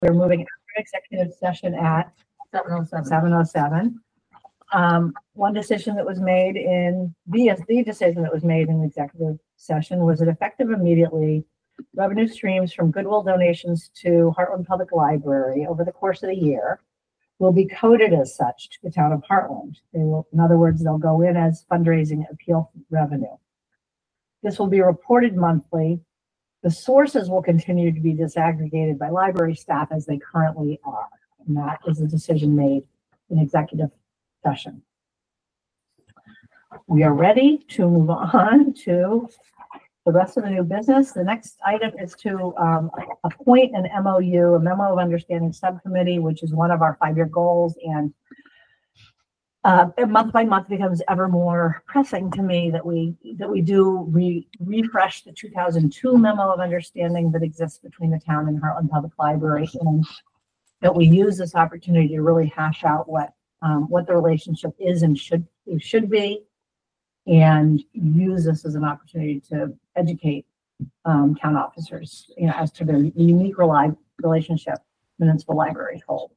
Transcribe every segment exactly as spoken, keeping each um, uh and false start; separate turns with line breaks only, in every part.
We're moving after executive session at seven oh seven. Um, one decision that was made in, the, the decision that was made in executive session was that effective immediately, revenue streams from goodwill donations to Heartland Public Library over the course of the year will be coded as such to the town of Heartland. They will, in other words, they'll go in as fundraising appeal revenue. This will be reported monthly. The sources will continue to be disaggregated by library staff as they currently are. And that is a decision made in executive session. We are ready to move on to the rest of the new business. The next item is to um, appoint an M O U, a memo of understanding subcommittee, which is one of our five-year goals. And uh, month by month becomes ever more pressing to me that we that we do re refresh the two thousand two memo of understanding that exists between the town and Heartland Public Library, and that we use this opportunity to really hash out what um, what the relationship is and should should be, and use this as an opportunity to educate um, town officers, you know, as to their unique rely, relationship municipal libraries hold.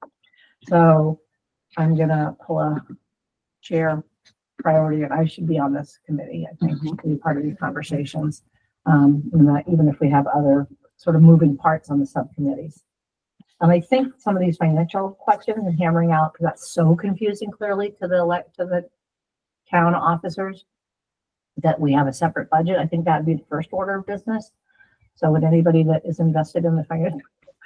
So I'm gonna pull a chair priority, and I should be on this committee. I think mm-hmm. to be part of these conversations, um, that even if we have other sort of moving parts on the subcommittees. And I think some of these financial questions and hammering out, because that's so confusing clearly to the elect to the town officers, that we have a separate budget. I think that would be the first order of business. So would anybody that is invested in the financial,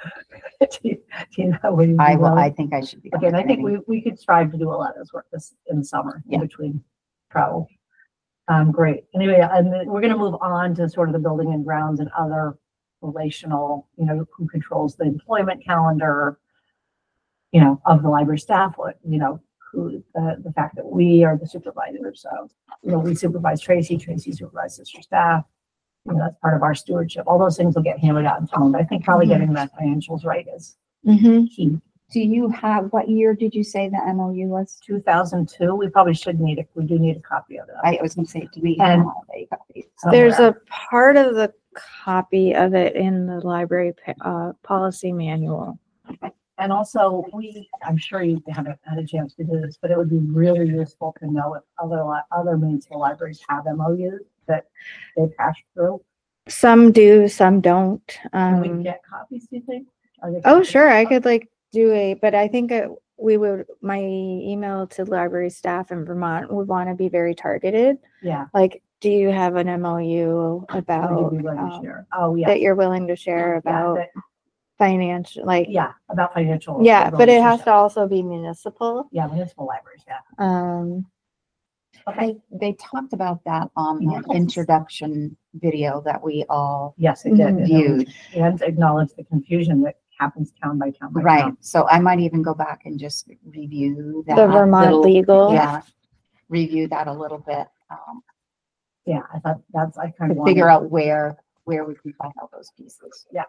do you, do you know what you
I will, I think I should be.
Okay, and I think we, we could strive to do a lot of this work this in the summer, yeah. in between travel. Um, great. Anyway, and we're going to move on to sort of the building and grounds and other relational, you know, who controls the employment calendar, you know, of the library staff, what, you know, who, uh, the fact that we are the supervisors. So, you know, we supervise Tracy, Tracy supervises her staff. You know, that's part of our stewardship. All those things will get hammered out in time, but I think probably mm-hmm. getting the financials right is mm-hmm. key.
Do you have, what year did you say the M O U was?
two thousand two. We probably should need it. We do need a copy of it.
I was going to say, do we
and
have a copy?
There's a part of the copy of it in the library uh, policy manual.
Okay. And also, we, I'm sure you haven't had a chance to do this, but it would be really useful to know if other other municipal libraries have M O Us that they pass through.
Some do, some don't. Um,
Can we get copies, do you think?
Oh, sure. I could like do a, but I think it, we would, my email to library staff in Vermont would want to be very targeted.
Yeah.
Like, do you have an M O U about
um, oh, yeah.
that you're willing to share about yeah, that, financial, like
yeah, about financial.
Yeah, but it has to also be municipal.
Yeah, municipal libraries. Yeah.
Um.
Okay, they talked about that on the yes. introduction video that we all
yes, it did
viewed
and acknowledge the confusion that happens town by town. By
right.
town.
So I might even go back and just review that.
The Vermont
little,
legal.
Yeah. Review that a little bit. Um,
yeah, I thought that's I kind
to
of
figure out where where we can find all those pieces.
Yeah.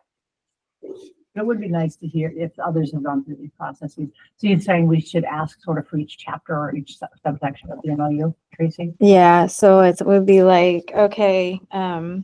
It would be nice to hear if others have gone through these processes. So you're saying we should ask sort of for each chapter or each subsection of the M O U, Tracy?
Yeah, so it would be like, okay, um,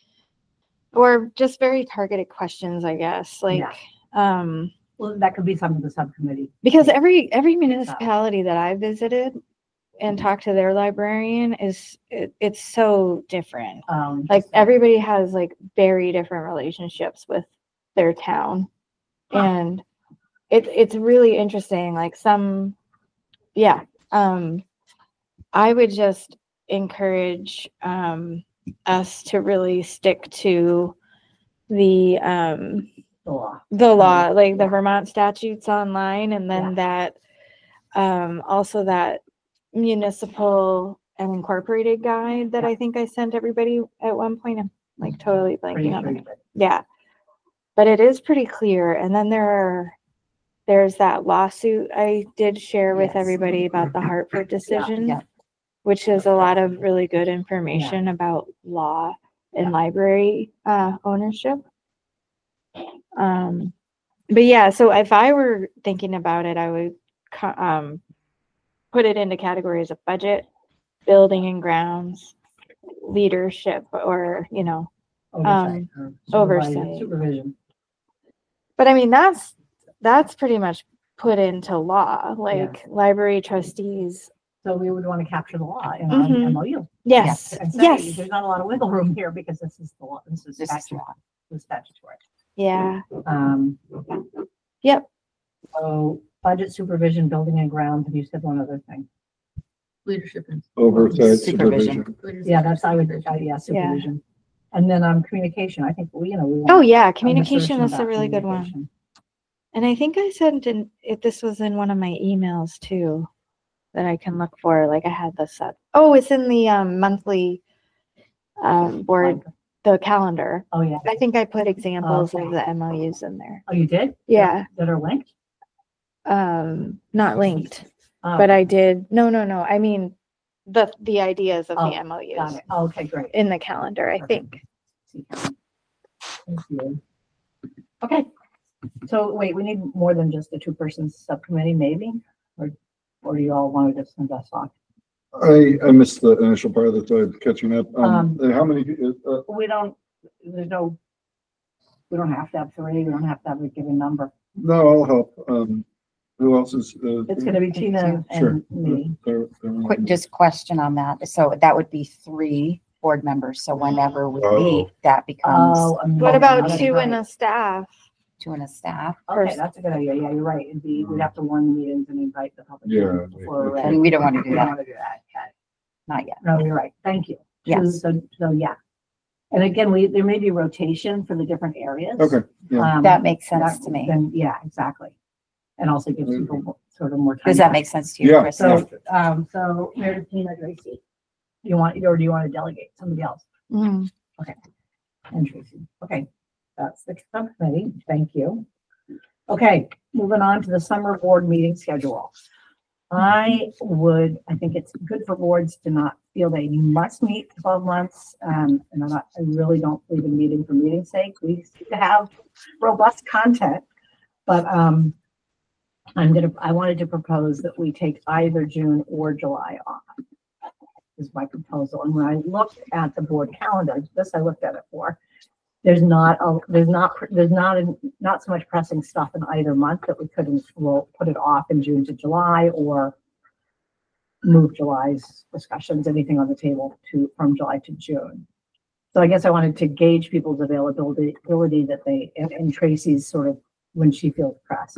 or just very targeted questions, I guess. Like, yeah. um,
well, that could be some of the subcommittee.
Because every every municipality that I visited and talked to their librarian is it, it's so different. Um, like everybody has like very different relationships with their town, huh. and it, it's really interesting. Like some, yeah, um, I would just encourage um, us to really stick to the um,
the law,
the law, like the Vermont statutes online, and then yeah. that um, also that municipal and incorporated guide that yeah. I think I sent everybody at one point. I'm like totally blanking on it. Yeah. But it is pretty clear. And then there are, there's that lawsuit I did share with yes. everybody about the Hartford decision, yeah, yeah. which is a lot of really good information yeah. about law and yeah. library uh, ownership. Um, but yeah, so if I were thinking about it, I would um, put it into categories of budget, building and grounds, leadership, or, you know,
oversight,
um, oversight.
Supervision.
But I mean, that's that's pretty much put into law, like library trustees.
So we would want to capture the law in our
Mhm.
M O U.
Yes,
And say,
yes,
there's not a lot of wiggle room here because this is the law, this is
This is
statute,
law.
this is statutory.
yeah,
Um,
yep.
so budget supervision, building and grounds, and you said one other thing.
Leadership and.
Supervision.
Oversight, supervision.
leadership
Yeah,
and
that's, I would,
supervision.
uh, yeah, supervision. And then, um, communication, I think, we, you know, we.
Oh
want
yeah,
a
communication
assertion
is a
about
really good one.
communication.
And I think I said in, if this was in one of my emails too, that I can look for, like I had this up. Oh, it's in the um, monthly um, board,
Like,
the calendar.
Oh, yeah.
I think I put examples
Okay.
of the M O Us in there.
Oh, you did?
Yeah,
That are linked?
um, not linked,
Oh,
but I did, no, no, no, I mean, the, the ideas of
Oh,
the M O
got
Us
it. Oh, okay, great.
in the calendar, I think.
Thank you. Okay, so wait, we need more than just a two-person subcommittee, maybe? Or, or do you all want to just send us off?
I, I missed the initial part of the, so I'm catching up. Um,
Um,
uh, how many, uh,
We don't, there's no, we don't have to have three, we don't have to have a given number.
no, I'll help. Um, who else is? uh,
It's gonna be Tina
Sure.
and me.
There- there-
Quick, just question on that. So that would be three board members. So whenever we
Oh.
meet, that becomes
Oh.
What
amazing.
about
That's
two in
great.
a staff?
two and a staff.
Okay, that's a good idea. Yeah, you're right. It'd be, we'd have to warn the meetings and invite the public.
Yeah,
in before we're
we-
I
ready.
mean, we don't want to do
We don't
that.
want to do that yet.
Not yet.
No, you're right. Thank you. Two,
Yes.
So, so yeah. And again, we, there may be rotation for the different areas.
Okay, yeah.
Um,
That makes sense
that-
to me.
Then, yeah, exactly. And also gives people mo- sort of more time.
Does that make sense to you,
Yeah.
Chris?
So, um, so Meredith, Tina, Tracy, you want, or do you want to delegate somebody else?
Mm.
And Tracy, okay, that's the subcommittee, thank you. Okay, moving on to the summer board meeting schedule. I would, I think it's good for boards to not feel that you must meet twelve months, um, and I'm not, I really don't believe in meeting for meeting's sake. We seem to have robust content, but, um, I'm gonna, I wanted to propose that we take either June or July off. Is my proposal. And when I looked at the board calendar, this I looked at it for, there's not, a there's not, there's not, a- not so much pressing stuff in either month that we couldn't, we'll put it off in June to July or move July's discussions, anything on the table to, from July to June. So I guess I wanted to gauge people's availability, ability that they, and, and Tracy's sort of when she feels pressed.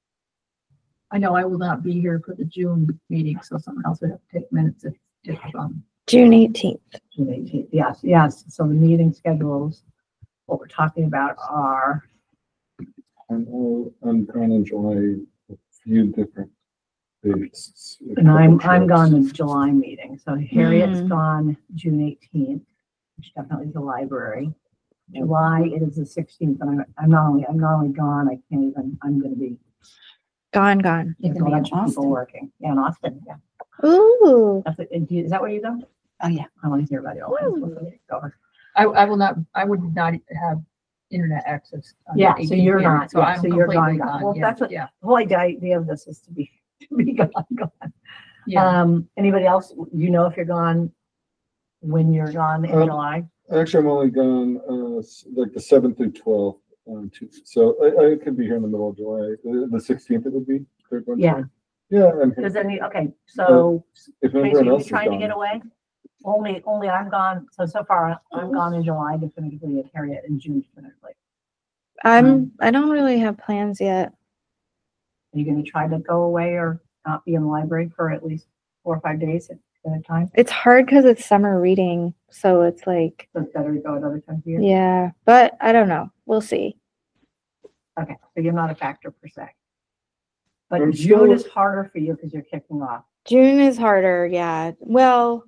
I know I will not be here for the June meeting, so someone else would have to take minutes if, if, um,
June eighteenth.
June eighteenth, yes, yes. So the meeting schedules, what we're talking about are,
I'm, all- I'm gone in July, a few different dates. a
and I'm,
couple
I'm gone
trips.
in July meeting. So Harriet's
Mhm.
gone June eighteenth, which definitely is the library. July, it is the sixteenth, and I'm, I'm not only, I'm not only gone, I can't even, I'm gonna be,
Gone, gone.
You're
there's a
gonna be in
bunch of people
Austin.
working. Yeah, in Austin, yeah.
Ooh,
That's it. And do you- Is that where you go?
Oh, yeah.
I want to hear about it. all. Go.
I, I will not, I would not have internet access. on the
Yeah, so
eighteenth
you're
here,
not,
So
yeah,
I'm
so you're
completely
gone, gone.
gone.
Well,
Yeah,
that's what-
Yeah,
The whole idea idea of this is to be, to be gone, gone.
yeah.
Um, anybody else, you know if you're gone, when you're gone in
Um,
July?
Actually, I'm only gone, uh, s- like the seventh through twelfth, um, two, so I, I could be here in the middle of July, the, the sixteenth it would be. third one,
Yeah.
Yeah, I'm here.
Does any, okay, so
If
Tracy,
everyone
are you
else is
trying to get
gone.
away? Only, only I'm gone, so so far I'm gone in July definitively, and Harriet in June definitively.
I'm,
Um,
I don't really have plans yet.
Are you gonna try to go away or not be in the library for at least four or five days at at a time?
It's hard because it's summer reading, so it's like,
So it's better to go another time of year?
yeah, but I don't know. We'll see.
Okay, so you're not a factor per se. But
I'm
June
still-
is harder for you because you're kicking off.
June is harder, yeah. Well,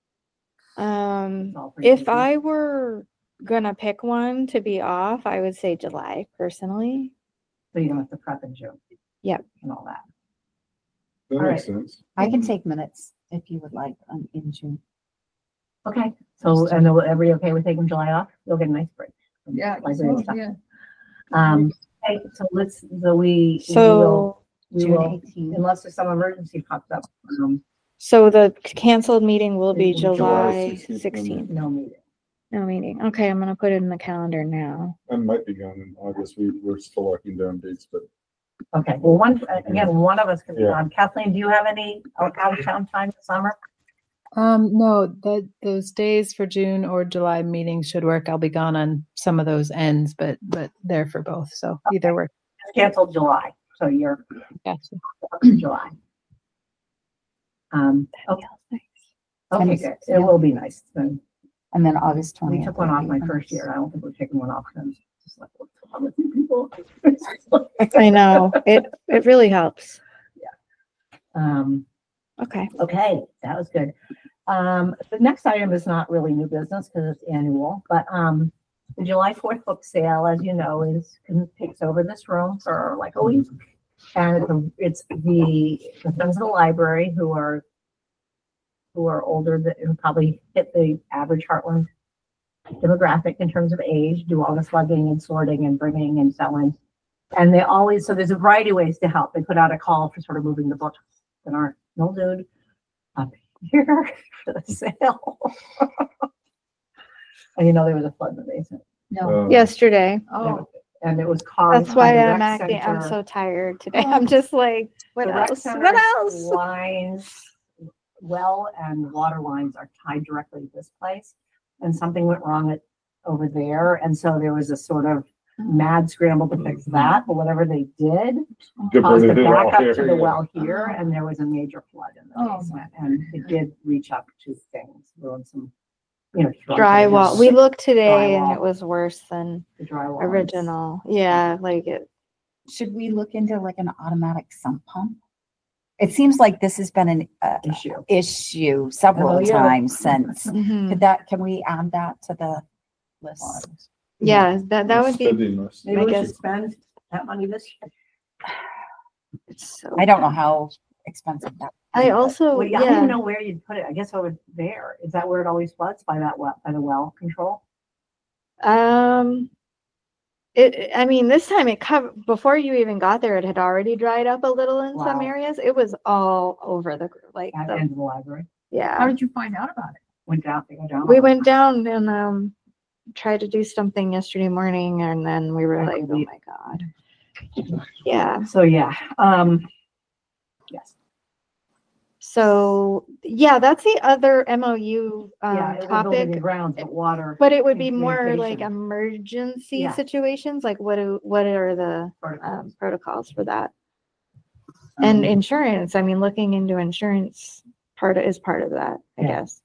um,
It's all pretty
if
busy.
I were gonna pick one to be off, I would say July personally.
So you don't have to prep in June.
Yep.
And all that.
That
all
makes sense.
I can take minutes if you would like um, in June.
Okay, so, and then everybody okay with taking July off? You'll get a nice break. from
Yeah, I guess
library
so,
stuff.
yeah.
Um, okay, so let's, so we. we will-
So,
We
June
will,
eighteenth.
unless there's some emergency pops up, um,
so the canceled meeting will be
July
July
sixteenth.
sixteenth.
no meeting.
No meeting. Okay, I'm gonna put it in the calendar now.
I might be gone in August, we, we're still locking down dates, but
Okay, well, one, again, one of us can be
Yeah.
on. Kathleen, do you have any out out of town time this summer?
Um, no, that those days for June or July meetings should work. I'll be gone on some of those ends, but but they're for both. So either work.
It's canceled July, so you're
Gotcha.
up to July. Um, okay, okay,
And-
good. It will be nice. Then
And then August
we
twentieth.
took one off my first year. I don't think we're taking one off then. Just like, what's wrong with you people?
I know, it, it really helps.
Um,
Okay.
okay, that was good. Um, the next item is not really new business because it's annual, but, um, the July fourth book sale, as you know, is, takes over this room for like a week. And it's, a- it's the, the Friends of the Library who are, who are older, that who probably hit the average Heartland demographic in terms of age, do all the slugging and sorting and bringing and selling. And they always, so there's a variety of ways to help. They put out a call for sort of moving the books that aren't mildewed up here for the sale. And you know, there was a flood in the basement.
No.
Uh,
Yesterday.
Oh,
And it was carved.
That's why
on the
I'm
rec
acting, I'm
center.
so tired today. I'm just like, what
The rec
else?
center
What else?
Lines, well and water lines are tied directly to this place. And something went wrong at, over there. And so there was a sort of mad scramble to fix that, but whatever they did caused a
Diverted it all
backup
here.
to the well here, and there was a major flood in the
Oh,
basement. And it did reach up to things, ruined some, you know.
Drywall. We looked today and
Drywall.
it was worse than
The drywall. is-
original. Yeah, like it,
Should we look into like an automatic sump pump? It seems like this has been an uh,
Issue.
issue
Oh,
several
yeah.
times since.
mhm.
Could that, can we add that to the list?
Yeah, that, that would be,
Spending list.
Maybe
I
we should
guess-
spend that money this year.
it's so.
I don't know how expensive that.
I also,
Well, yeah, I don't even
yeah,
know where you'd put it. I guess over there. Is that where it always floods, by that well, by the well control?
um, it, I mean, this time it covered, before you even got there, it had already dried up a little in some
Wow.
areas. It was all over the, like,
At the
the,
end of the library.
how
yeah.
did you find out about it?
Went down, they go down.
We went down and, um, tried to do something yesterday morning and then we were
I
like, oh
believe-
my God. Yeah.
So, yeah, um, yes.
So, yeah, that's the other M O U
Yeah,
um,
it was building
topic,
and grounds, but water.
but it would be
and
more like
communication.
emergency
Yeah.
situations. Like, what do what are the
protocols.
um, protocols for that? And
Um,
insurance. I mean, looking into insurance part is part of that, I
Yeah.
guess.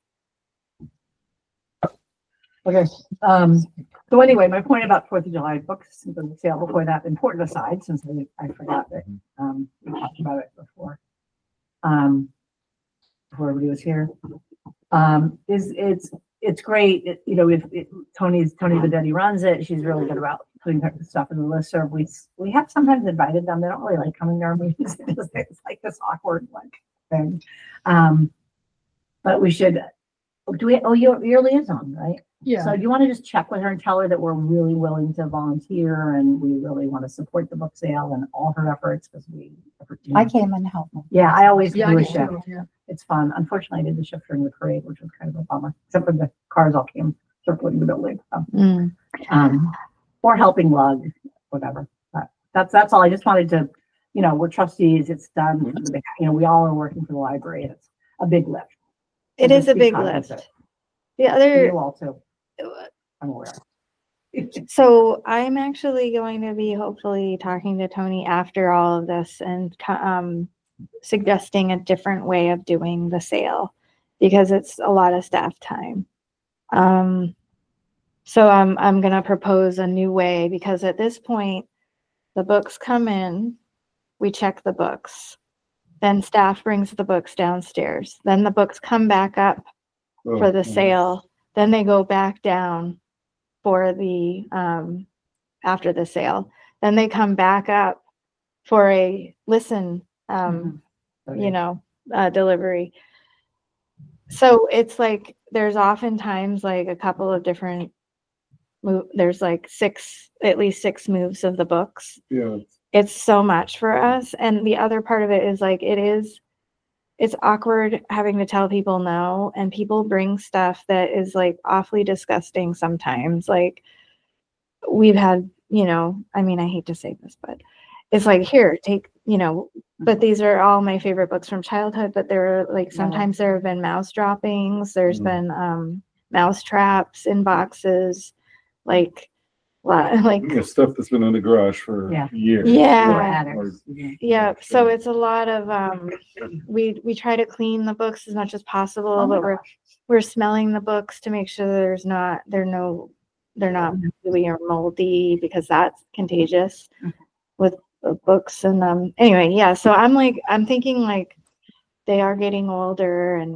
Okay, um, so anyway, my point about Fourth of July books, the sale before that, important aside, since I, I forgot that, um, we talked about it before. Um, before everybody was here. Um, is, it's, it's great, it- you know, if, it- Tony's, Tony Vedetti runs it, she's really good about putting her stuff in the listserv. We, s- we have sometimes invited them, they don't really like coming to our meetings, It just- it's like this awkward, like, thing. Um, but we should, do we, oh, you're, you're liaison, right?
Yeah.
So do you want to just check with her and tell her that we're really willing to volunteer and we really want to support the book sale and all her efforts because we. you know.
I came and helped. them.
Yeah, I always
Yeah,
do
I
a
did
shift.
too, yeah.
It's fun. Unfortunately, I did the shift during the parade, which was kind of a bummer, except for the cars all came circling the building. so,
Mm.
Um, or helping lug, whatever. But that's, that's all. I just wanted to, you know, we're trustees. It's done. for the- You know, we all are working for the library. and It's a big lift. So
It is
just
a
be
big
cognizant.
lift. The other,
You also, I'm aware.
so I'm actually going to be hopefully talking to Tony after all of this and co- um, suggesting a different way of doing the sale because it's a lot of staff time. Um, so I'm I'm gonna propose a new way because at this point, the books come in, we check the books, then staff brings the books downstairs, then the books come back up
Oh,
for the
nice.
sale, then they go back down for the um after the sale, then they come back up for a listen um
Okay.
you know uh delivery. So it's like there's oftentimes like a couple of different move there's like six at least six moves of the books.
Yeah,
It's so much for us, and the other part of it is like it is it's awkward having to tell people no, and people bring stuff that is like awfully disgusting sometimes. Like we've had, you know, I mean, I hate to say this, but it's like, here, take, you know, but these are all my favorite books from childhood, but there are like, sometimes there have been mouse droppings, there's
Mhm.
been um mouse traps in boxes, like, li- like,
Yeah, stuff that's been in the garage for
Yeah.
years.
Yeah.
Or addicts.
yeah, so it's a lot of, um, we, we try to clean the books as much as possible,
Oh my
but we're, we're smelling the books to make sure there's not, they're no, they're not really or moldy, because that's contagious
Mhm.
with the books. And, um, anyway, yeah, so I'm like, I'm thinking like, they are getting older and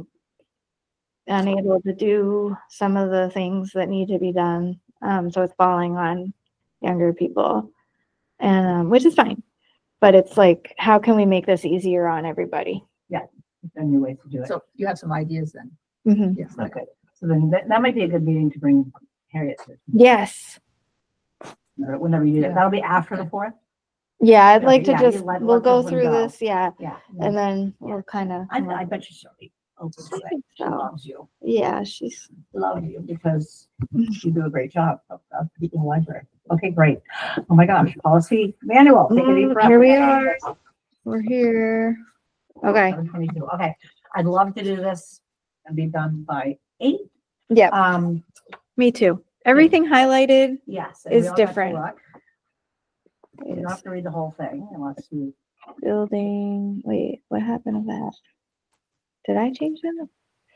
unable to do some of the things that need to be done. Um, so it's falling on younger people, and um, which is fine. But it's like, how can we make this easier on everybody?
There are new ways to do it.
So you have some ideas then?
Mhm.
Yes.
Okay, so then that, that might be a good meeting to bring Harriet to,
Yes.
or whenever you do that.
Yeah.
That'll be after the fourth?
Yeah, I'd
Yeah,
like to
yeah, you
just,
let-
we'll
let
go
this one
through
go.
this, yeah,
Yeah.
and then we'll kind of,
I, I bet you she'll be open to it. She
So-
loves you,
yeah, she's,
love you, because you do a great job of, of keeping the library. Okay, great. Oh my gosh, policy manual. Take a deep
Mm,
breath.
here we are. We're here. Okay,
seven twenty-two. Okay, I'd love to do this and be done by eight.
Yep.
Um,
me too. Everything highlighted
yes. and we
is
all got to
different.
look. You don't
is
have to read the whole thing unless you,
building, wait, what happened to that? Did I change that?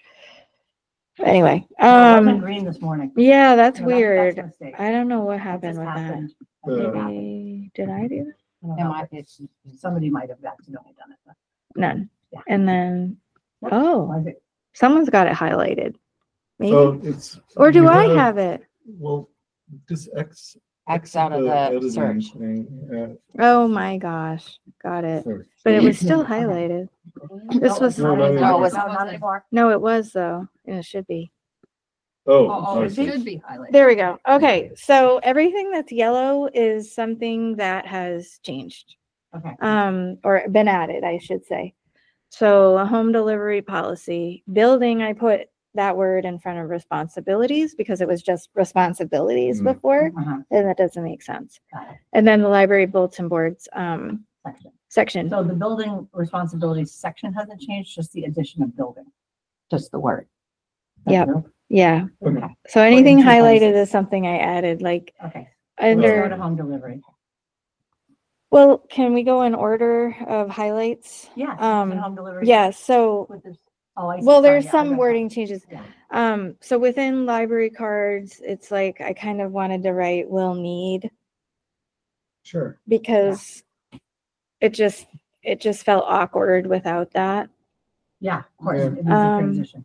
Anyway,
it wasn't
um,
green this morning.
yeah, that's
No, that- that's a
weird.
mistake.
I don't know what
That
happened
just
with that.
happened. I think it
Uh,
happened.
Eh, Did I do that?
I don't
It
know,
might
but
be-
Somebody might have accidentally done it. but-
None.
Yeah.
And then,
Whoops,
oh,
was it-
someone's got it highlighted. Maybe,
Oh, it's.
or do
you
I have it?
Well, just X.
X out of the
editing
search.
thing, yeah,
Oh my gosh, got it.
sorry.
But it was still
Okay.
highlighted.
No,
This
it's
was,
No,
not
no,
anymore.
no,
it was-
No, not anymore.
no, it was though, and it should be.
Oh,
Oh,
I
it
see.
should be highlighted.
There we go. Okay, so everything that's yellow is something that has changed.
Okay.
Um, or been added, I should say. So a home delivery policy, building, I put that word in front of responsibilities because it was just responsibilities
Mhm.
before,
Uh-huh,
and that doesn't make sense.
got it.
And then the library bulletin boards, um,
Section.
section.
So the building responsibilities section hasn't changed, just the addition of building.
Just the word.
That's
Yep.
true?
Yeah.
Okay.
So anything
in two
highlighted
places.
is something I added, like
Okay. Let's go
under,
to home delivery.
well, can we go in order of highlights?
Yeah.
Um,
home delivery.
Yeah, so,
With this- oh, I see.
well,
Sorry,
there's
yeah, I
some
got that.
wording changes.
Yeah.
Um, so within library cards, it's like, I kind of wanted to write will need
Sure.
because it just, it just felt awkward without that.
Yeah, of course.
Yeah.
It is a
Um,
transition.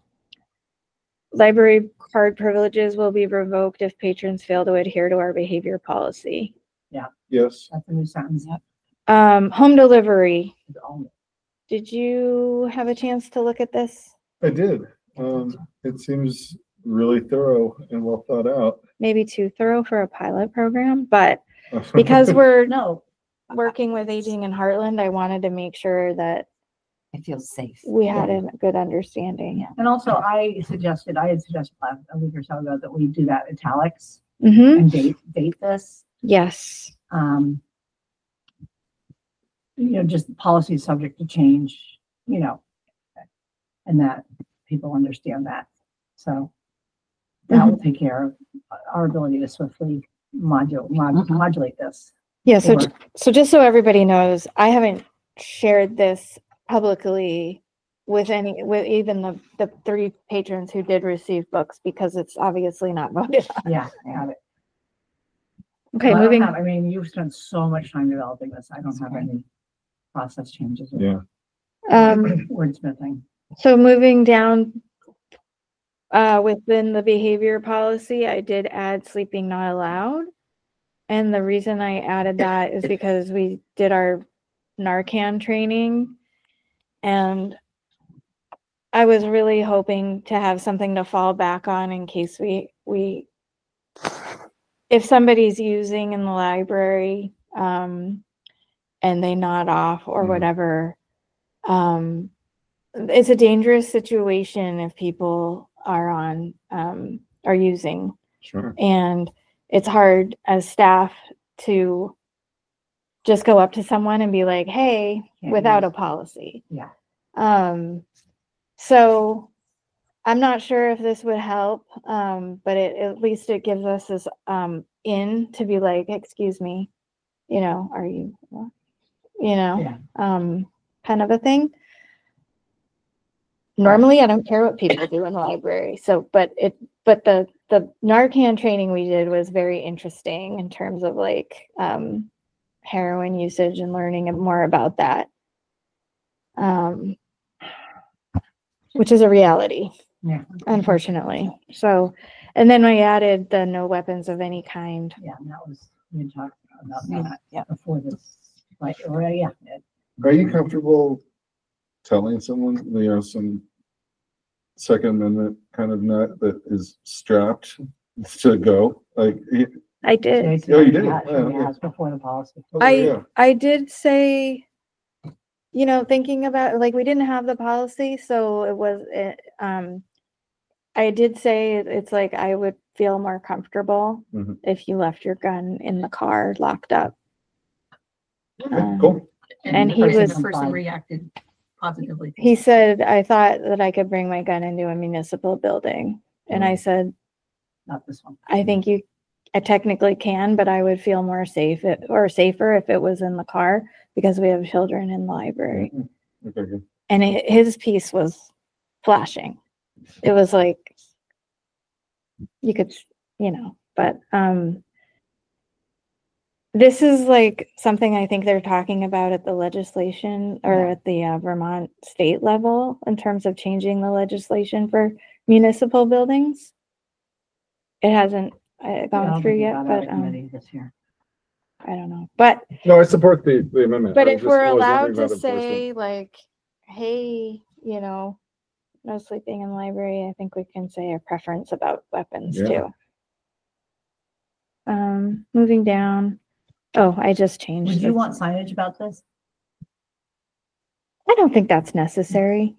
Library card privileges will be revoked if patrons fail to adhere to our behavior policy.
Yes.
That's a new sentence.
Um, home delivery.
It's all-
Did you have a chance to look at this?
I did. Um, it seems really thorough and well thought out.
Maybe too thorough for a pilot program, but because we're
No,
working with Aging in Heartland, I wanted to make sure that
It feels safe.
we had a good understanding.
and also I suggested, I had suggested last- a week or so ago that we do that italics
Mm-hmm.
and date, date this.
Yes.
Um, you know, just policy is subject to change, you know, and that people understand that. So that will take care of our ability to swiftly modulate,
Mhm.
modulate this.
Yeah. So,
Or-
j- so just so everybody knows, I haven't shared this publicly with any, with even the, the three patrons who did receive books because it's obviously not voted on.
Yeah, I have it.
Okay,
Well, I don't
moving.
have- I mean, you've spent so much time developing this. I don't have any process changes. or
Yeah.
Um,
Wordsmithing.
So moving down, uh, within the behavior policy, I did add sleeping not allowed. And the reason I added that is because we did our Narcan training. And I was really hoping to have something to fall back on in case we, we, if somebody's using in the library, um, and they nod off or
Mhm.
whatever, um, it's a dangerous situation if people are on, um, are using,
Sure.
and it's hard as staff to just go up to someone and be like, hey,
Can't
without
use-
a policy.
Yeah.
Um, so I'm not sure if this would help, um, but it, at least it gives us this, um, in to be like, excuse me, you know, are you, you know,
Yeah.
um, kind of a thing. Normally, I don't care what people do in the library. So, but it, but the, the Narcan training we did was very interesting in terms of like, um, heroin usage and learning more about that. Um, which is a reality,
Yeah.
unfortunately. So, and then I added the no weapons of any kind.
Yeah, and that was, we had talked about
Yeah,
that
yeah.
before this, like, or, yeah. it-
Are you comfortable telling someone, you know, some Second Amendment kind of nut that is strapped to go? Like, it-
I did.
Jason,
Oh, you did?
yeah,
Oh,
yeah,
okay.
it's before the policy.
oh,
I
yeah.
I did say, you know, thinking about like we didn't have the policy, so it was it, um I did say it- it's like I would feel more comfortable
Mhm.
if you left your gun in the car locked up.
Okay,
Um,
cool.
And
the
he
person-
was-
The person reacted positively.
He said, I thought that I could bring my gun into a municipal building. And I
Mm.
said,
Not this one.
I think you, I technically can, but I would feel more safe it, or safer if it was in the car because we have children in the library.
Mhm. Okay, good.
And hi- his piece was flashing. It was like, you could, s- you know, but, um, this is like something I think they're talking about at the legislation or
Yeah.
at the uh, Vermont state level in terms of changing the legislation for municipal buildings. It hasn't uh,
I
gone
don't
through
think it
yet,
got out
but
of
um,
committee this year.
I don't know. But
No, I support the, the amendment.
but
I
if
just
we're
was
allowed
wondering
to
about enforcement.
say like, hey, you know, no sleeping in the library, I think we can say a preference about weapons
Yeah.
too. Um, moving down. Oh, I just changed.
Would you
the-
want signage about this?
I don't think that's necessary.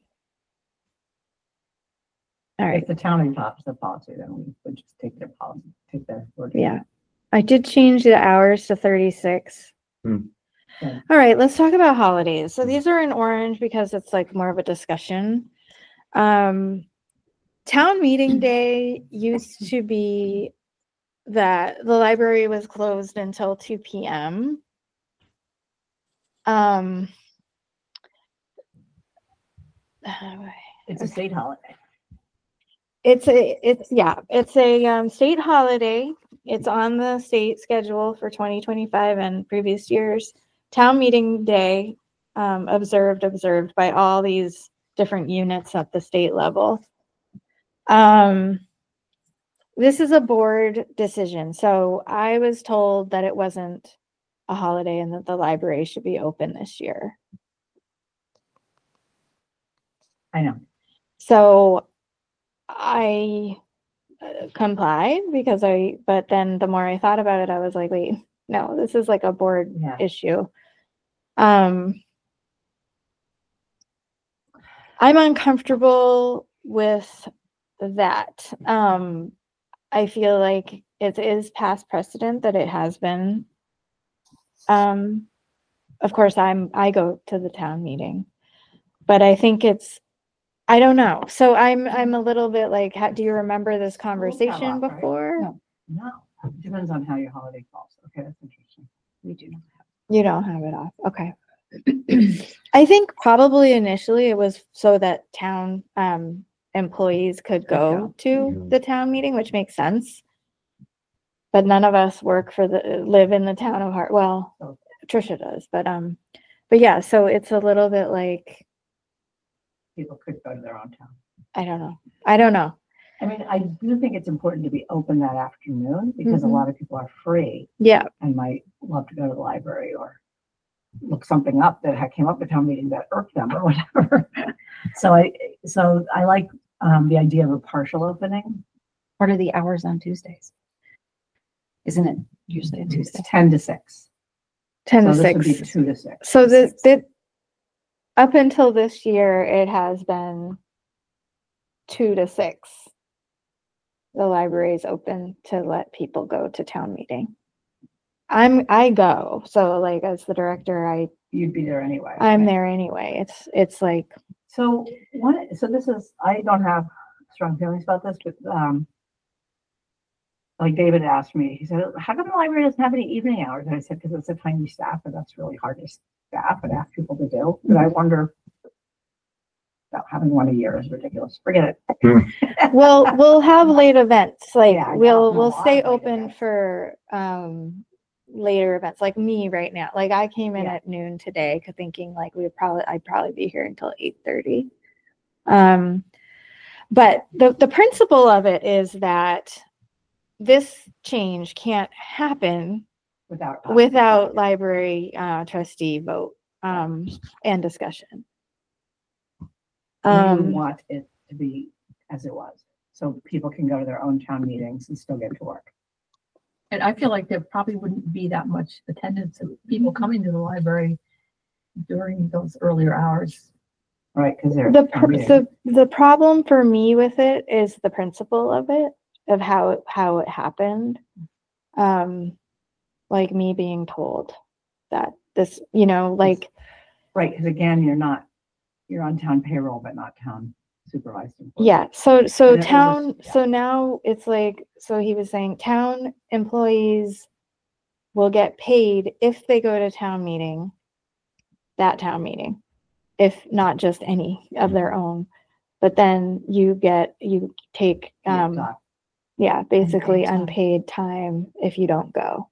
All right.
If the town adopts the policy, then we would just take their policy, take their word. for it.
Yeah. I did change the hours to thirty-six.
Hmm.
Okay.
All right, let's talk about holidays. So these are in orange because it's like more of a discussion. Um, town meeting day used to be that the library was closed until two p m. Um,
It's a state holiday.
It's a, it's, yeah, it's a um, state holiday. It's on the state schedule for twenty twenty-five and previous years. Town meeting day, um, observed, observed by all these different units at the state level. Um, this is a board decision. So I was told that it wasn't a holiday and that the library should be open this year.
I know.
So I uh, complied because I, but then the more I thought about it, I was like, wait, no, this is like a board
Yeah.
issue. Um, I'm uncomfortable with that. Um, I feel like it is past precedent that it has been. Um, of course, I'm, I go to the town meeting, but I think it's, I don't know. So I'm, I'm a little bit like, how, do you remember this conversation
off, right?
before?
No.
No, it depends on how your holiday falls. Okay, that's interesting.
We do not have.
You don't have it off. Okay. I think probably initially it was so that town um, employees could go
go.
to
Mhm.
the town meeting, which makes sense. But none of us work for the, live in the town of Hart. Well,
Oh.
Trisha does, but, um, but yeah, so it's a little bit like,
People could go to their own town.
I don't know. I don't know.
I mean, I do think it's important to be open that afternoon because a
Mhm.
lot of people are free
Yeah.
and might love to go to the library or look something up that had came up at town meeting that irked them or whatever. So I, so I like um, the idea of a partial opening.
What are the hours on Tuesdays? Isn't it usually a Tuesday?
It's ten to six.
ten
So
to
this would be
six.
two to six.
So this, this, up until this year, it has been two to six. The library is open to let people go to town meeting. I'm, I go, so like as the director, I,
You'd be there anyway.
I'm
right?
there anyway. It's, it's like,
So what, so this is, I don't have strong feelings about this, but, um, like David asked me, he said, how come the library doesn't have any evening hours? And I said, because it's a tiny staff and that's really hard to staff and ask people to do. But I wonder, about having one a year is ridiculous. Forget it.
we'll, we'll have late events, like
Yeah, I know,
we'll,
no,
we'll
a lot
stay
of late
open
events.
for, um, later events, like me right now. Like I came in
Yeah.
at noon today, 'cause thinking like we would probably, I'd probably be here until eight thirty. Um, but the, the principle of it is that this change can't happen
Without.
without library uh, trustee vote um, and discussion.
You
Um,
want it to be as it was, so people can go to their own town meetings and still get to work.
And I feel like there probably wouldn't be that much attendance of people coming to the library during those earlier hours.
Right, because they're.
the,
town
pr-
meeting.
the the problem for me with it is the principle of it, of how it, how it happened. Um, like me being told that this, you know, like
Right, because again, you're not, you're on town payroll, but not town supervised. employees.
yeah. So so
And it was a-
town.
yeah.
So now it's like, so he was saying town employees will get paid if they go to town meeting. That town meeting, if not just any of their own, but then you get you take
Yeah,
um
doc.
yeah basically
time.
unpaid time if you don't go.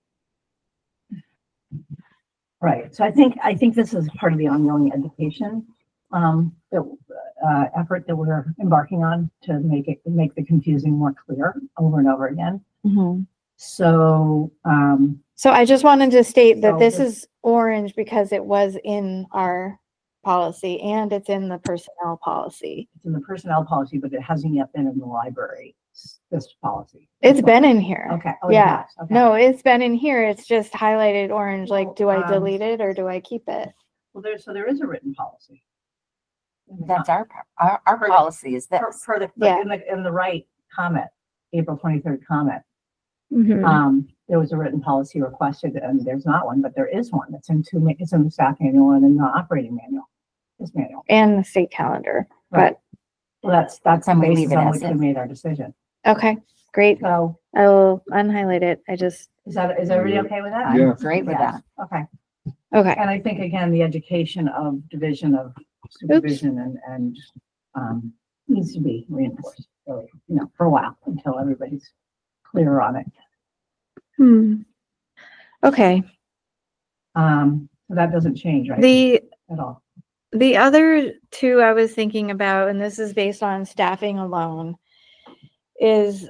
Right, so I think, I think this is part of the ongoing education, um, that, uh, effort that we're embarking on to make it, make the confusing more clear over and over again. So, um,
So I just wanted to state that
So
this
this-
is orange because it was in our policy and it's in the personnel policy.
it's in the personnel policy, but it hasn't yet been in the library, s- this policy.
It's been in here.
Okay. Oh, it
Yeah.
has, okay.
No, it's been in here. It's just highlighted orange.
Well,
Like, do I
um,
delete it or do I keep it?
Well, there, so there is a written policy.
That's our, par- our, our
For-
policy is
For,
this.
for the,
Yeah.
in the, in the right comment, April twenty-third comment,
Mhm.
um, there was a written policy requested, and there's not one, but there is one. It's in two, ma- it's in the staff manual and in the operating manual. This manual.
And the state calendar.
Right. Well, that's, that's the
Then we leave
basis
it
on
as
which we
is.
made our decision.
Okay, great.
So
I will unhighlight it. I just,
is that, is everybody okay with that?
Yeah.
I'm great with
Yes.
that.
Okay.
okay.
And I think, again, the education of division of supervision and, and, um, needs to be reinforced, really, you know, for a while, until everybody's clear on it.
Hmm. Okay.
Um, so that doesn't change, right?
The,
At all.
the other two I was thinking about, and this is based on staffing alone, is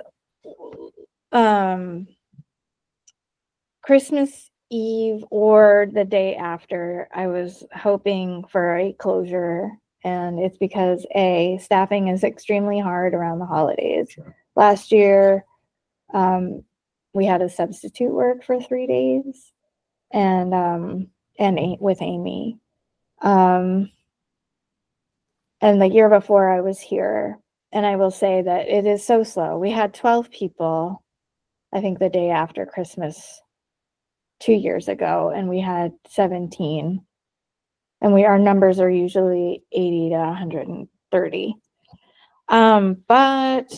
um, Christmas Eve or the day after. I was hoping for a closure, and it's because A, staffing is extremely hard around the holidays.
Sure.
Last year, um, we had a substitute work for three days, and um, and A- with Amy. Um, and the year before I was here, and I will say that it is so slow. We had twelve people, I think the day after Christmas two years ago, and we had seventeen. And we, our numbers are usually eighty to one hundred thirty. Um, but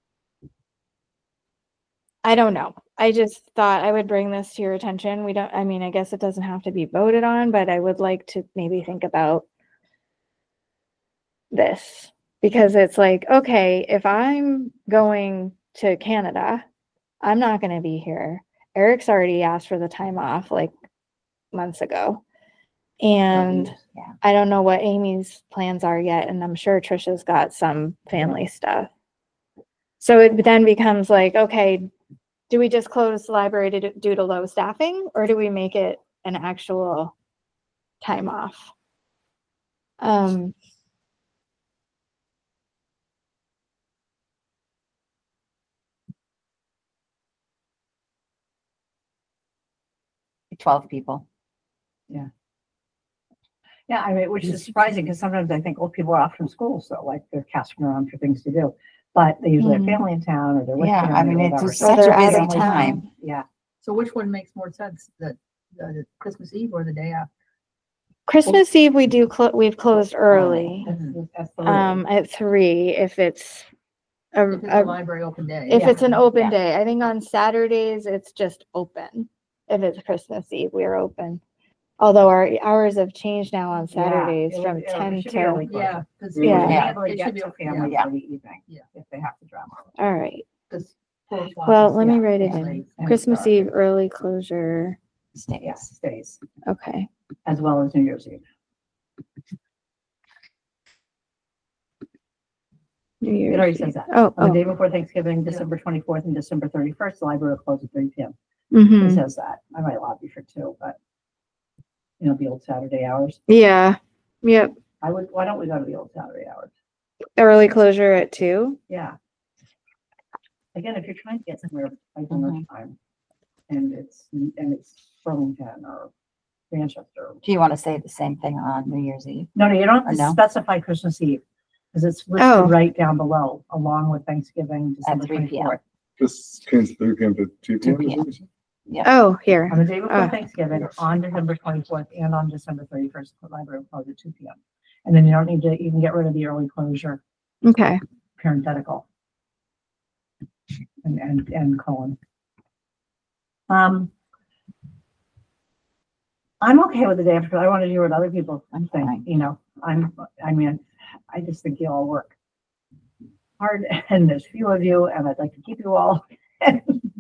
I don't know. I just thought I would bring this to your attention. We don't, I mean, I guess it doesn't have to be voted on, but I would like to maybe think about this, because it's like, okay, if I'm going to Canada, I'm not going to be here. Eric's already asked for the time off like months ago. And
Yeah.
I don't know what Amy's plans are yet. And I'm sure Trisha's got some family stuff. So it then becomes like, okay, do we just close the library to, due to low staffing, or do we make it an actual time off? Um,
Twelve people.
Yeah, I mean, which is surprising, because sometimes I think, well, people are off from school, so like they're casting around for things to do. But they usually have
Mhm.
family in town, or they're with
Yeah, I
family
mean,
or
it's
whatever.
just
So
such
they're
a busy
out of
time.
Yeah,
So which one makes more sense, the, the Christmas Eve or the day after?
Christmas Eve, we do, clo- we've closed early,
That's- that's the
um, at three, if it's a,
If it's a
a-
library open day.
if
Yeah.
it's an open
Yeah.
day. I think on Saturdays, it's just open. If it's Christmas Eve, we are open. Although our hours have changed now on
Yeah,
Saturdays
it
from
would- it
ten
should be early
to,
closure.
Yeah. 'cause
Yeah.
They
Yeah.
usually
It
get
should be,
to
yeah,
families
Yeah.
for the evening,
Yeah.
if they have to travel.
all right.
'cause
Well, let me
Yeah,
write it
yeah,
in.
late and
Christmas
dark.
Eve, early closure.
Yes, stays,
Okay.
as well as New Year's Eve.
New
It
Year's
already
Eve.
says that.
Oh,
On the
oh.
day before Thanksgiving, December twenty-fourth and December thirty-first, the library will close at three P M. It
Mhm.
says that. I might lobby for two, but you know, the old Saturday hours.
Yeah. Yep.
I would, why don't we go to the old Saturday hours?
Early closure at two.
Yeah. Again, if you're trying to get somewhere by
Mhm.
lunchtime and it's, and it's Burlington or Manchester.
Do you want to say the same thing on New Year's Eve?
No, no, you don't
Or
have to
no?
specify Christmas Eve. Because it's
Oh.
listed right down below, along with Thanksgiving, December
three P M.
twenty-fourth.
This change three P M to two P M.
two P M.
is it?
Oh, here.
On the day before
Ah.
Thanksgiving, on December twenty-fourth and on December thirty-first, the library will close at two P M. And then you don't need to, you can get rid of the early closure
Okay.
parenthetical. And, and, and colon. Um. I'm okay with the day after, I want to do what other people
I'm
think,
fine.
you know, I'm, I mean, I just think you all work hard and there's few of you and I'd like to keep you all.
I'm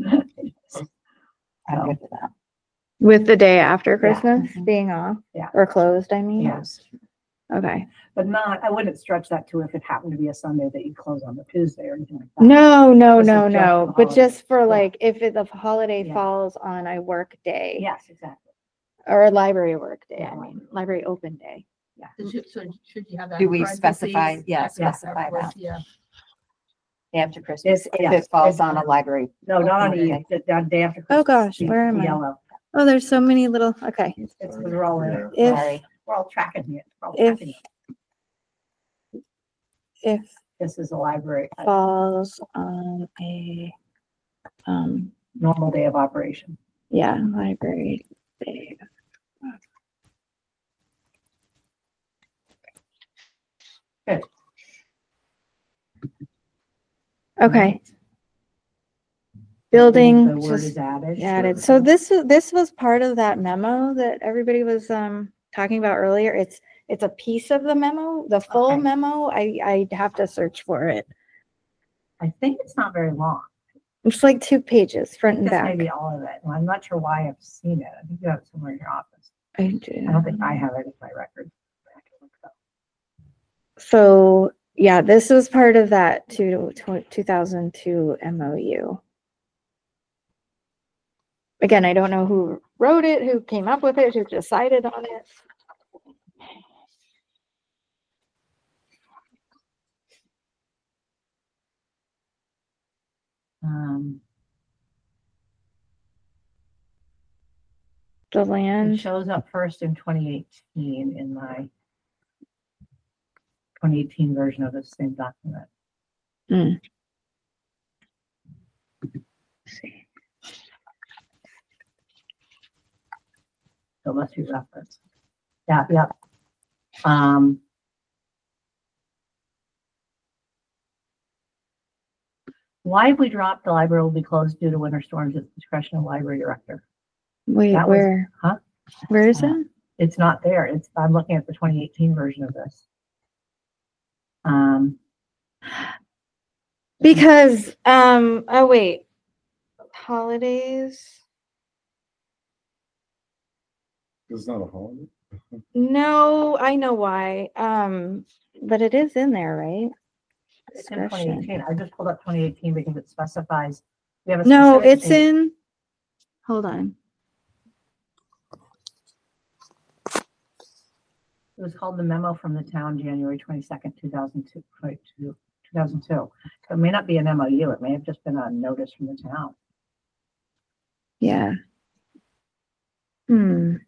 So,
good with that.
With the day after Christmas
Mhm.
being off.
Yeah.
Or closed, I mean.
Yes,
Okay.
but not, I wouldn't stretch that to if it happened to be a Sunday that you close on the Tuesday or anything like that.
No, no,
This is
no,
just
no.
for
But just for
holidays. Yeah.
like, if it- the holiday
Yeah.
falls on a work day
Yes, exactly.
or a library work day,
Yeah.
I mean, library open day.
So should, so should you have that?
Do
in
we
parentheses?
specify- yeah,
After-
specify
afterwards,
that.
Yeah.
After Christmas,
It's-
if
yes,
it falls
it's-
on a library.
No, not on
Okay.
Eve, the, the day after.
Oh,
Christmas,
gosh,
the-
where am
the
I?
Yellow.
Oh, there's so many little, okay.
It's, it's, we're all in it.
Yeah.
If,
Sorry.
We're all tracking it. We're all
If-
tracking it.
if
This is a library, a
falls on a, um,
normal day of operation.
yeah, library day.
Good.
Okay. Building.
The word
just-
is added.
added. So this is this was part of that memo that everybody was um talking about earlier. It's it's a piece of the memo. The full
Okay.
memo, I I have to search for it.
I think it's not very long.
It's like two pages,
I
front
think
and
that's
back.
maybe all of it. And I'm not sure why I've seen it. I think you have it somewhere in your office.
I
I
do.
don't think I have it in my record. I can look it up.
So yeah, this was part of that two, two thousand two M O U. Again, I don't know who wrote it, who came up with it, who decided on it.
Um,
The
it
land.
shows up first in twenty eighteen in my twenty eighteen version of the same document.
Mm. See.
So it must be referenced. Yeah, yeah. Um. Why have we dropped the library will be closed due to winter storms at the discretion of library director?
Wait,
That was-
where?
huh?
Where is
Uh,
it?
It's not there. It's, I'm looking at the twenty eighteen version of this. Um,
Because, um, oh wait, holidays?
It's not a holiday.
No, I know why. Um, but it is in there, right?
it's in twenty
Discretion.
eighteen. I just pulled up twenty eighteen because it specifies. We have a
No,
specific
it's
date.
in, hold on.
It was called the memo from the town, January twenty-second, two thousand two, two thousand two. So it may not be an M O U. It may have just been a notice from the town.
Yeah. Hmm.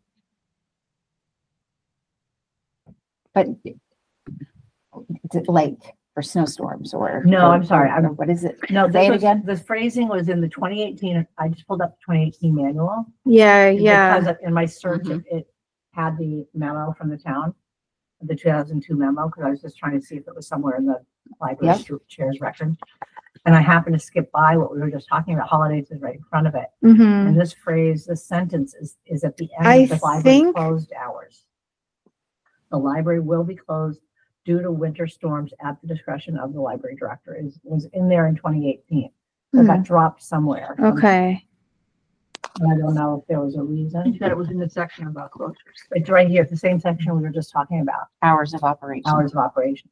But is it like or snowstorms or.
No,
or-
I'm sorry, I'm-
or What is it?
No,
Say
this
it
was,
again?
the phrasing was in the twenty eighteen, I just pulled up the twenty eighteen manual.
Yeah,
Because
yeah.
of- in my search, it, it had the memo from the town, the two thousand two memo, because I was just trying to see if it was somewhere in the library
Yep.
stru- chair's record. And I happened to skip by what we were just talking about, holidays is right in front of it.
hmm
And this phrase, this sentence is, is at the
I
end of the library
think-
closed hours. The library will be closed due to winter storms at the discretion of the library director, is, was in there in twenty eighteen. So it got dropped somewhere.
Okay.
And I don't know if there was a
You
reason.
said it was in the section about closures.
It's right here, the same section we were just talking about,
Hours of operation.
hours of operation.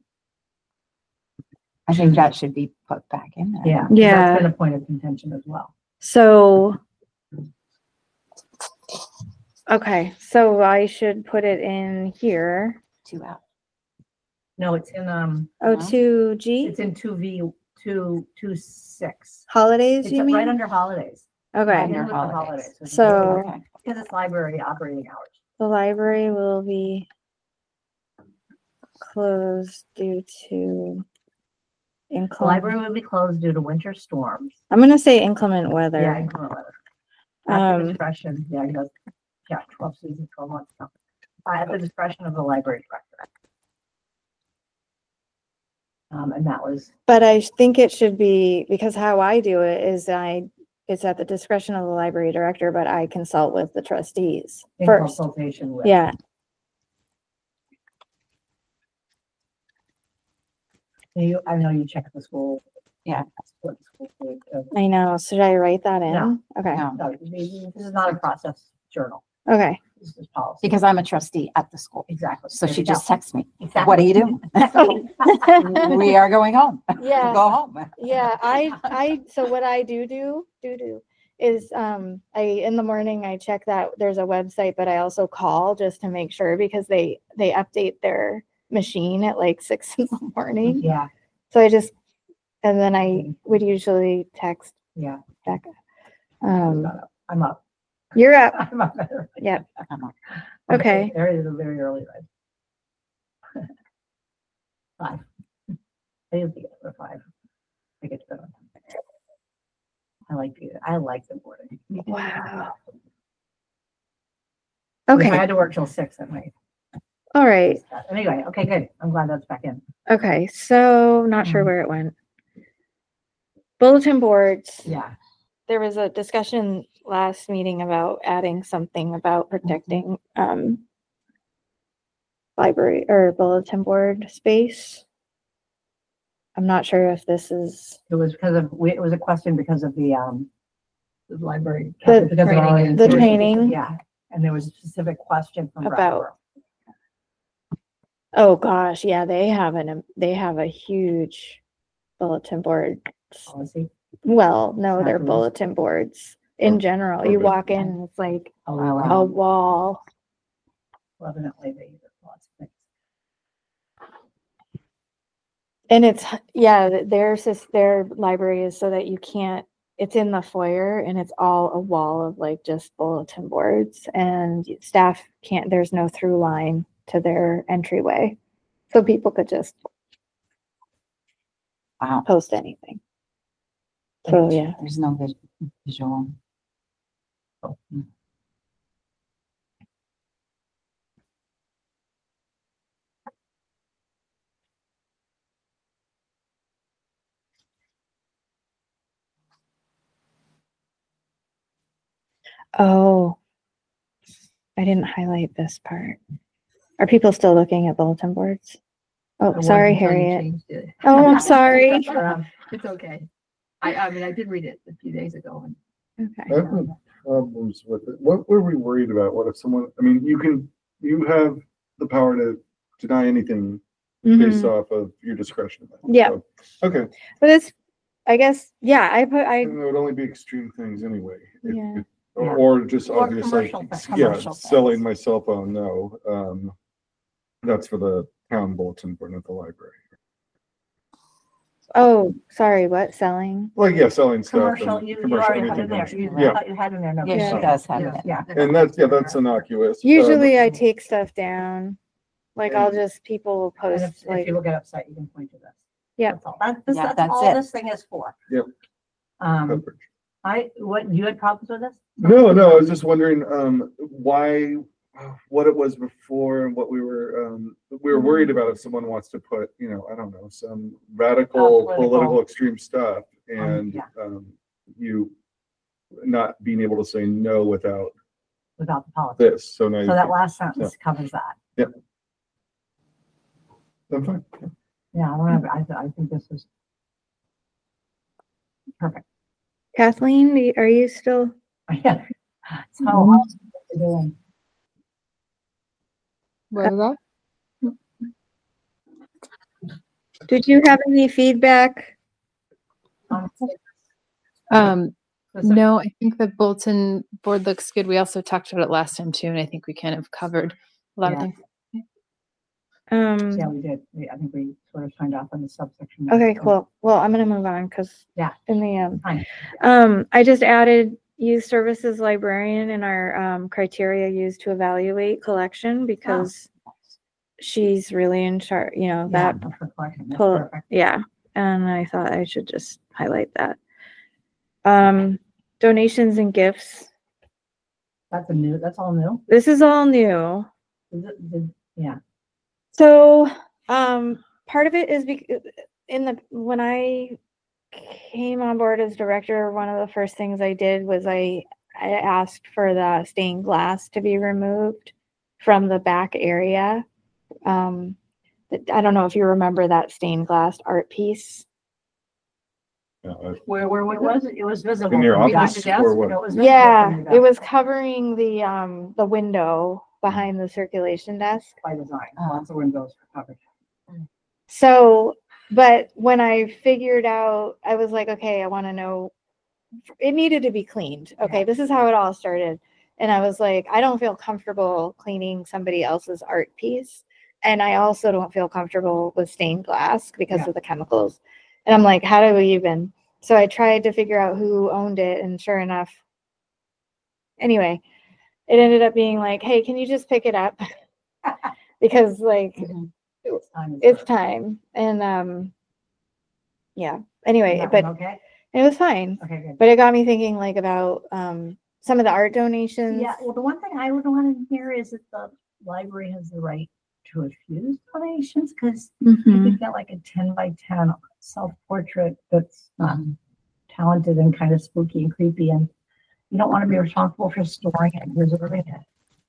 I think that should be put back in there.
Yeah. 'cause
Yeah.
That's been a point of contention as well.
So. Okay, so I should put it in here.
Two hours.
No, it's in, um,
Oh,
No.
two G,
it's in two V, two, two, six.
holidays,
It's
you
right
mean?
under holidays. Right
Okay,
in with the
holidays.
holidays, which is
So-
really-
Okay.
Because it's library operating hours.
the library will be closed due to
The
inclement,
library will be closed due to winter storms.
I'm gonna say inclement
Yeah,
weather.
inclement weather. At
Um,
the discretion, yeah, he does, yeah, twelve seasons, twelve months. no. Uh, At the discretion of the library director. Um, and that was,
But I think it should be, because how I do it is I, it's at the discretion of the library director, but I consult with the trustees
in
first.
consultation with.
Yeah,
You, I know you check the school.
Yeah.
What the school did, uh,
I know. Should I write that in?
No.
Okay,
No,
No, this is not a process journal.
okay.
This is policy.
because I'm a trustee at the school.
Exactly.
So
There
she
you go.
just texts me,
Exactly.
what are you doing? We are going home.
Yeah.
Go home.
Yeah, I, I, so what I do do, do do is, um, I, in the morning, I check that there's a website, but I also call just to make sure because they, they update their machine at like six in the morning.
Yeah,
So I just, and then I would usually text
yeah.
Becca.
I'm
Um,
up. I'm up.
you're up.
I'm up.
Yep.
I'm up.
Okay.
There is a very early ride. Five. I usually get up at five. I get to bed on time. I like the, I like the morning.
Wow.
If I
Okay.
had to work till six at night.
All right.
Anyway, okay, good. I'm glad that's back in.
Okay. So not sure
Mhm.
where it went. Bulletin boards.
Yeah.
There was a discussion last meeting about adding something about protecting um library or bulletin board space. I'm not sure if this is
It was because of, we- it was a question because of the, um,
The library.
The
because of our
training.
the
orientation.
training.
Yeah, and there was a specific question from
About-
Brattleboro.
Oh gosh, yeah, they have an they have a huge bulletin board.
Policy.
Well, no, they're
Fabulous.
bulletin boards in general. You
Okay.
walk in and it's like
Oh,
wow.
wow.
a wall.
Well, evidently they use lots of things.
And it's, yeah, th- their sys- their library is so that you can't, it's in the foyer and it's all a wall of like just bulletin boards and y- staff can't, there's no through line to their entryway. So people could just
Wow.
post anything. So, yeah.
There's no vis- visual.
Oh, I didn't highlight this part. Are people still looking at bulletin boards? Oh,
It
sorry,
wasn't until you
Harriet.
changed it.
Oh, I'm sorry.
Um,
It's okay. I, I mean, I did read it a few days ago and
Okay.
I have no problems with it. What were we worried about? What if someone, I mean, you can, you have the power to deny anything based
Mhm.
off of your discretion.
Yeah.
So, Okay,
But it's, I guess, yeah, I put, I,
and it would only be extreme things anyway. If-
Yeah.
if- Or, or just
Or
obvious, like,
commercial things.
yeah,
Commercial
selling
things.
my cell phone, no. Um, that's for the town bulletin board, not the library.
oh, sorry, what, selling?
Like, yeah, selling stuff.
Commercial,
and
you, you
commercial,
already had
anything
in there.
else.
You, I
Yeah,
thought you had in there. No.
Yeah, she
Yeah.
does have
Yeah.
it.
Yeah.
and that's, yeah, that's innocuous. Um,
Usually I take stuff down. Like I'll just, people will
And
post
if, if
like,
people get upset, you can point to this.
Yeah.
That's all, that, this,
Yeah,
that's
that's
all
it.
this thing is for.
Yep.
Um,
Coverage.
I, what, you had problems with this?
No, no, I was just wondering, um, why, what it was before and what we were, um, we were worried about if someone wants to put, you know, I don't know, some radical,
Oh, political.
political extreme stuff and,
yeah.
um, you not being able to say no without
Without the politics.
this, so now you
So that
can-
last sentence covers that.
I'm fine.
Yeah, I don't have, I, th- I think this is perfect.
Kathleen, do you- are you still?
Yeah. So how else are you doing?
What was that?
Did you have any feedback?
Um,
Um,
specific-
no, I think the bulletin board looks good. We also talked about it last time too, and I think we kind of covered a lot of
Yeah.
things.
Um,
Yeah, we did. We, I think we sort of signed off on the subsection.
okay, cool. Well, I'm gonna move on because
Yeah.
in the um,
Fine.
um, I just added youth services librarian in our um, criteria used to evaluate collection because she's really in charge. You know
Yeah,
that
of her collection. That's
pull,
perfect.
yeah, and I thought I should just highlight that. Um, donations and gifts.
That's a new, that's all new.
This is all new.
Is it, did, yeah.
So, um, part of it is bec- in the, when I came on board as director, one of the first things I did was I, I asked for the stained glass to be removed from the back area. Um, th- I don't know if you remember that stained glass art piece.
Yeah, I-
Where, where, where was it? It was visible.
In your
from behind
office
the desk,
or what?
but it was visible
Yeah,
from your
it was
desk
covering the, um, the window behind the circulation desk.
By design,
Oh.
lots of windows are covered.
So, but when I figured out, I was like, okay, I want to know, it needed to be cleaned. Okay,
Yeah.
this is how it all started. And I was like, I don't feel comfortable cleaning somebody else's art piece. And I also don't feel comfortable with stained glass because
Yeah.
of the chemicals. And I'm like, how do we even? So I tried to figure out who owned it. And sure enough, anyway, it ended up being like, hey, can you just pick it up? Because like,
Mhm.
It's time.
it's time. And um yeah, anyway,
That
but
one Okay,
it was fine.
okay, good.
But it got me thinking like about um some of the art donations.
Yeah, well, the one thing I would want to hear is that the library has the right to refuse donations, because you
Mhm.
could get like a ten by ten self-portrait that's um, talented and kind of spooky and creepy, and you don't want to be responsible for storing it and preserving it.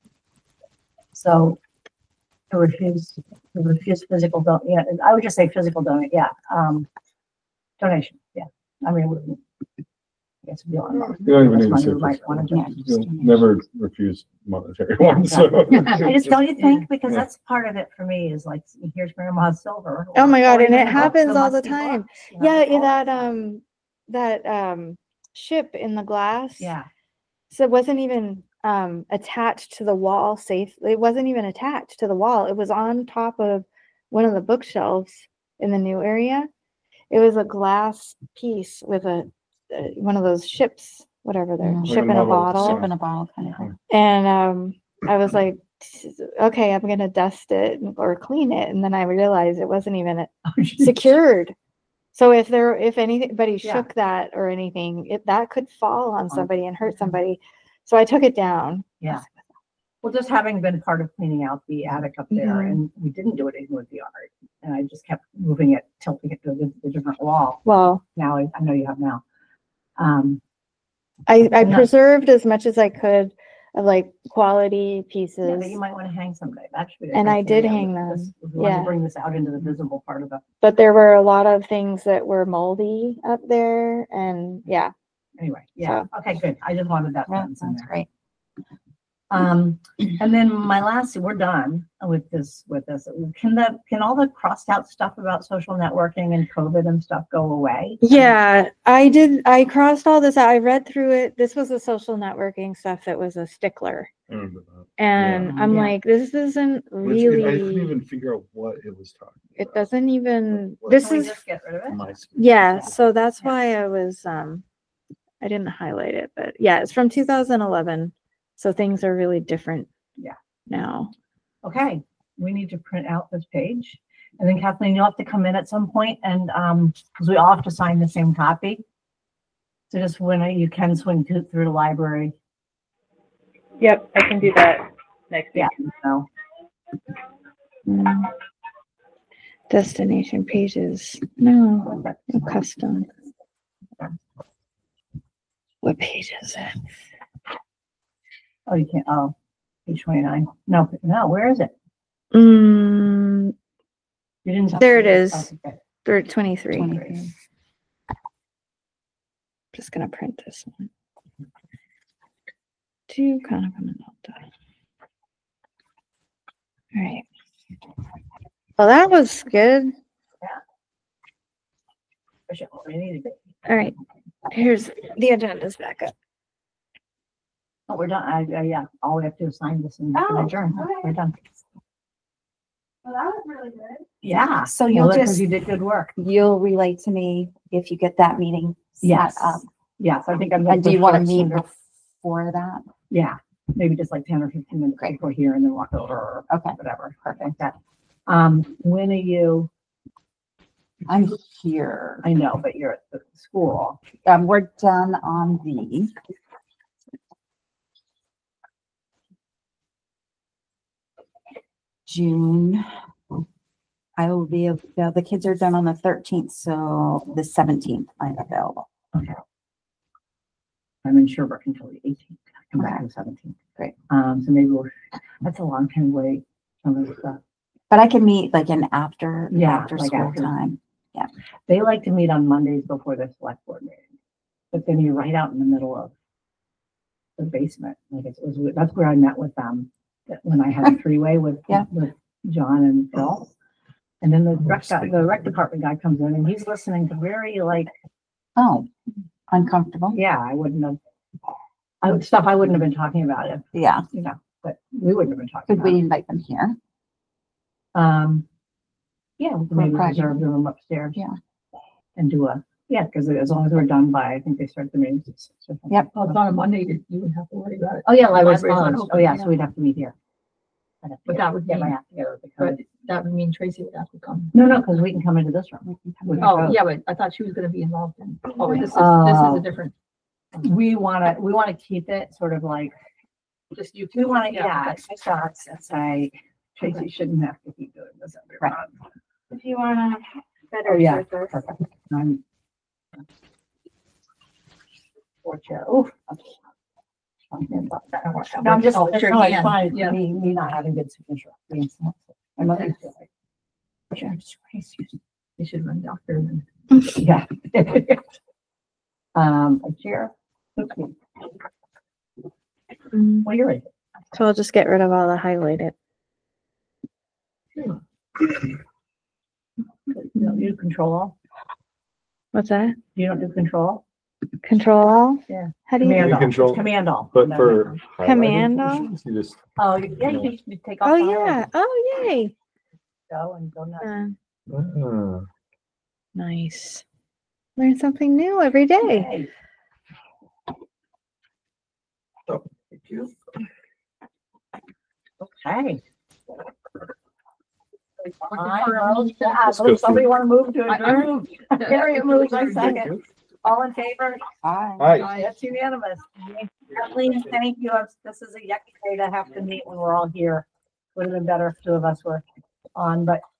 So to refuse, to refuse physical don, yeah, I would just say physical donate, yeah, um, donation, yeah. I mean, it wouldn't- I guess it'd be a lot more.
You don't even need to
Money
say
we might
physical.
wanna do.
Yeah.
You'll never refuse monetary ones, so.
I just, don't you think? Because
Yeah.
that's part of it for me is like, here's grandma's silver.
Oh my
or-
God,
or
and
even
it
books,
happens all the
musty
time.
books, you know,
Yeah, yeah,
all
that
time.
um that um ship in the glass.
Yeah,
So it wasn't even um attached to the wall safe. It wasn't even attached to the wall. It was on top of one of the bookshelves in the new area. It was a glass piece with a uh, one of those ships, whatever they're
Mhm. Like a
ship in a
model,
bottle.
Ship in a bottle kind of thing.
And um I was like, okay, I'm gonna dust it or clean it. And then I realized it wasn't even secured. So if there, if anybody
Yeah.
shook that or anything, it that could fall on
On-
somebody and hurt
mhm.
somebody. So I took it down.
Yeah. Well, just having been part of cleaning out the attic up there,
Mhm.
and we didn't do it even with the art, and I just kept moving it, tilting it to the, the different wall.
Well,
Now I, I know you have now. Um,
I, I
No.
preserved as much as I could of like quality
yeah,
pieces,
but you might want to hang someday. That should be. the
And I did
criteria
hang
with
them,
this, if we want
yeah.
to bring this out into the visible part of the.
but there were a lot of things that were moldy up there, and yeah.
Anyway, yeah. Okay, good. I just wanted that
Yeah,
sentence in
that's
there.
great.
Um, and then my last, we're done with this, with this. Can the, can all the crossed out stuff about social networking and COVID and stuff go away?
Yeah, I did. I crossed all this out. I read through it. This was the social networking stuff that was a stickler.
I remember that.
And I'm
Yeah.
like, this isn't
Which it- I couldn't
really,
even figure out what it was talking
it
about.
doesn't even,
What-
this
Can we
is,
just get rid of it?
My-
yeah, so that's
Yeah.
why I was, um, I didn't highlight it, but yeah, it's from two thousand eleven. So things are really different.
Yeah.
Now.
Okay, we need to print out this page. And then Kathleen, you'll have to come in at some point and, um, because we all have to sign the same copy. So just when you can swing through through the library.
Yep, I can do that next week.
Yeah. So,
Mm. Destination pages. No, no custom. What page is it?
oh, you can't, oh, page twenty-nine. No, no, where is it?
Mm,
You didn't.
There it is.
Okay.
for twenty-three.
twenty-three.
Just gonna print this one. Two kind of an All right. Well, that was good.
We need to-
All right. Here's the agenda's back up.
Oh, we're done. I, I, yeah, all we have to do is sign this and
Oh,
adjourn.
okay.
We're done.
Well, that was really good.
Yeah.
So
Well,
you'll
that's 'cause
just,
You did good work.
you'll relate to me if you get that meeting set
Yes.
up.
Yes, I think I'm. gonna
And do you want to
push
meet
sooner.
before that?
Yeah, maybe just like ten or fifteen minutes
Great.
before here and then walk over or
Okay,
whatever. Perfect. That. Um, when are you,
I'm here.
I know, but you're at the school.
Um, we're done on the June. I will be, av- the the kids are done on the thirteenth, so the seventeenth I'm available.
I'm in Sherbrooke until the eighteenth. I come back on the seventeenth.
Great.
Um, so maybe we'll, that's a long time wait. Some of the stuff.
But I can meet like in after,
Yeah,
after
like
school
after.
time.
They like to meet on Mondays before the select board meeting. But then you're right out in the middle of the basement. Like it was, that's where I met with them. that- When I had a three-way with,
Yeah.
with John and Phil. And then the rec, guy- the rec department guy comes in and he's listening to very like,
Oh, uncomfortable.
yeah, I wouldn't have. I would, stuff I wouldn't have been talking about it,
Yeah.
you know, but we wouldn't have been talking
Could
about
we
it.
invite them here?
Um, yeah, we can
For a
maybe
project.
reserve the room upstairs.
Yeah.
And do a, yeah, because as long as we're done by, I think they start the meetings. at six or something.
Yep.
Oh, it's on a Monday, you you wouldn't have to worry about it.
Oh, yeah, library's
Library's not
closed. Oh,
open,
yeah,
yeah.
so we'd have to meet here. I'd have to
But
get-
that would
Get my
be-
act together.
But
because-
that would mean Tracy would have to come.
No, no, because we can come into this room. We can
Oh,
go.
yeah, but I thought she was gonna be involved in, oh, this is, this is
Oh.
a different,
We want to, we want to keep it sort of like,
just you.
we want to,
Yeah,
yeah,
okay.
I thought, it's like, Tracy shouldn't have to keep doing this every
Right.
month.
If you wanna better
Oh, yeah.
serve this.
Perfect. I'm. Poor chair. Oof. No, I'm just,
Oh,
it's
sure
not like
can.
fine,
Yeah.
me, me not having good signature. means not- My mother's like, "Sure, I'm just crazy."
You should run doctor and
Yeah. Um, a chair. Okay.
Mm,
Well, you're right.
So I'll just get rid of all the highlighted.
You don't do control all?
What's that?
You don't do control?
Control all?
Yeah.
How do you?
Command
You
all.
control-
It's Command all.
But
No,
for.
no.
Command
highlighted
all?
portions, You just,
Oh, you- yeah, you can just take off.
Oh,
all of
yeah.
it.
Oh, yay.
Go and go nuts.
Uh,
ah,
nice. Learn something new every day.
Okay.
thank you.
Okay.
for
I
a
vote
motion.
yes.
Let's go
Somebody want to move to
I- I
adjourn? Harriet moves, I second. All in favor?
Bye.
Hi.
That's unanimous. Kathleen, thank you. This is a yucky day to have to meet when we're all here. Would have been better if two of us were on, but